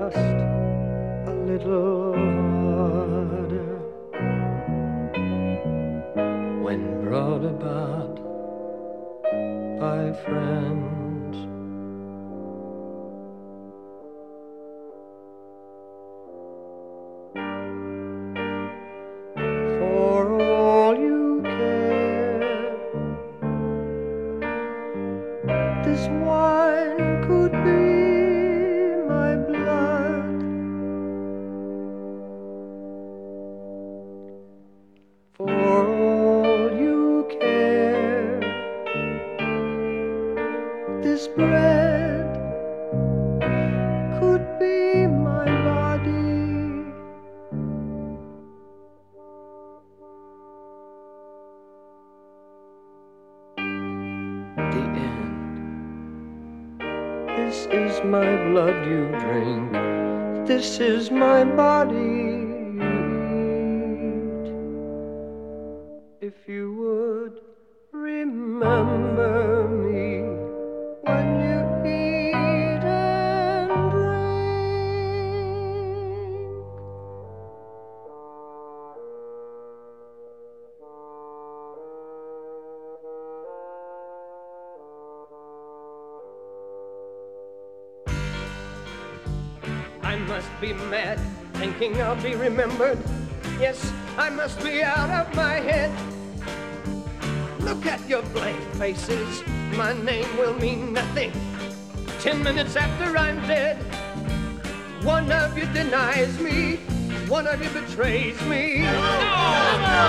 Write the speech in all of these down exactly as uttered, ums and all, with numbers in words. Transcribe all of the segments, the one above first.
just a little harder when brought about by friends. For all you care, this wine could be my blood. For all you care, this bread could be my body. The end. This is my blood you drink. This is my body you eat. If you would remember me when you eat and drink. I must be mad, thinking I'll be remembered. Yes, I must be out of my head. Look at your blank faces, my name will mean nothing. Ten minutes after I'm dead, one of you denies me, one of you betrays me. No! No!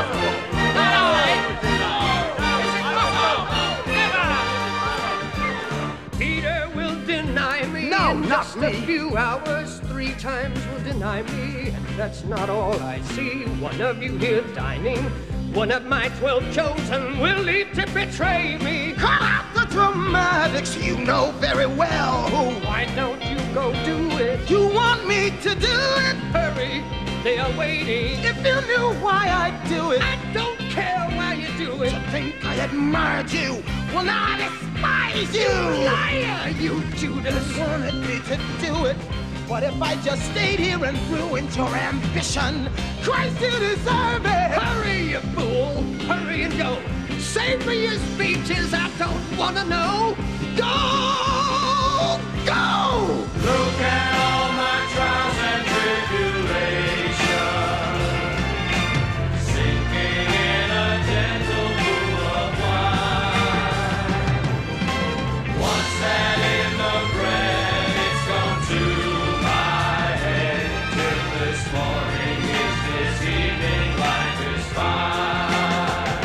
Peter will deny me. No, in not just me. a few hours, three times will deny me. And that's not all I see. One of you here dining, one of my twelve chosen will leave to betray me. Cut out the dramatics, you know very well who. Why don't you go do it? You want me to do it? Hurry, they are waiting. If you knew why I do it. I don't care why you do it. To think I admired you, well now I despise you. Liar, you Judas. You wanted me to do it. What if I just stayed here and ruined your ambition? Christ, you deserve it! Hurry, you fool! Hurry and go! Save me your speeches, I don't wanna know! Go! Go! Look at all my trials and tribulations, sinking in a gentle pool of wine. Once that in the bread, it's gone to my head. Till this morning is this evening life is fine.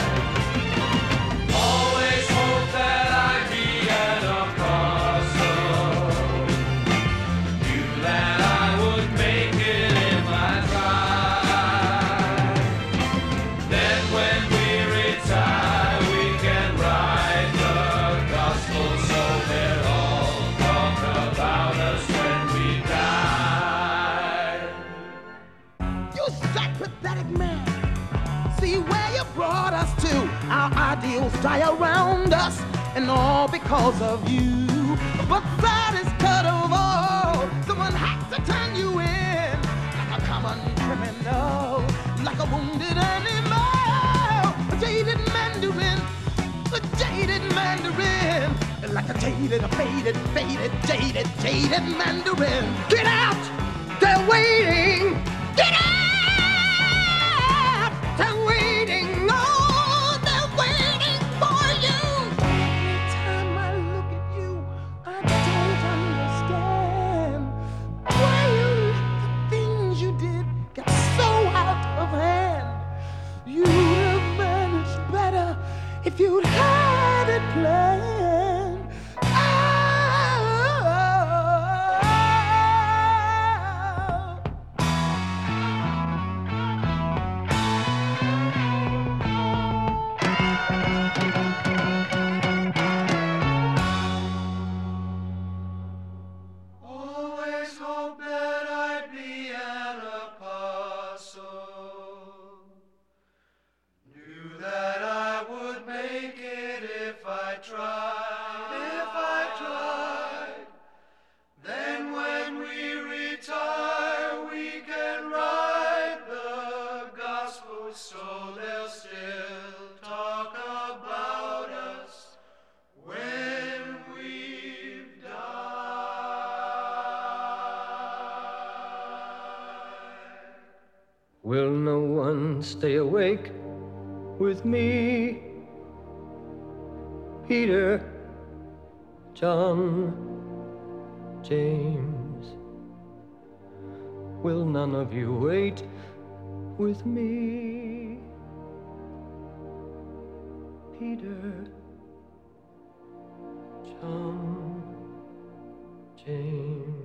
Always hope that I'd be an apostle. You that I would make it if I tried. Then when we retire, we can write the gospel so they'll all talk about us when we die. You sympathetic man. See where you brought us to. Our ideals die around us, and all because of you. But that is cut of all. Someone has to turn you in like a common criminal, like a wounded animal, a jaded mandarin, a jaded mandarin, like a jaded, a faded, faded, jaded, jaded mandarin. Get out! They're waiting! Get out! They're waiting! Oh, they're waiting for you! Every time I look at you, I don't understand why you let the things you did get so out of hand. You'd have managed better if you'd had it planned. Oh, Will no one stay awake with me? Peter, John, James, will none of you wait with me? Peter, John, James.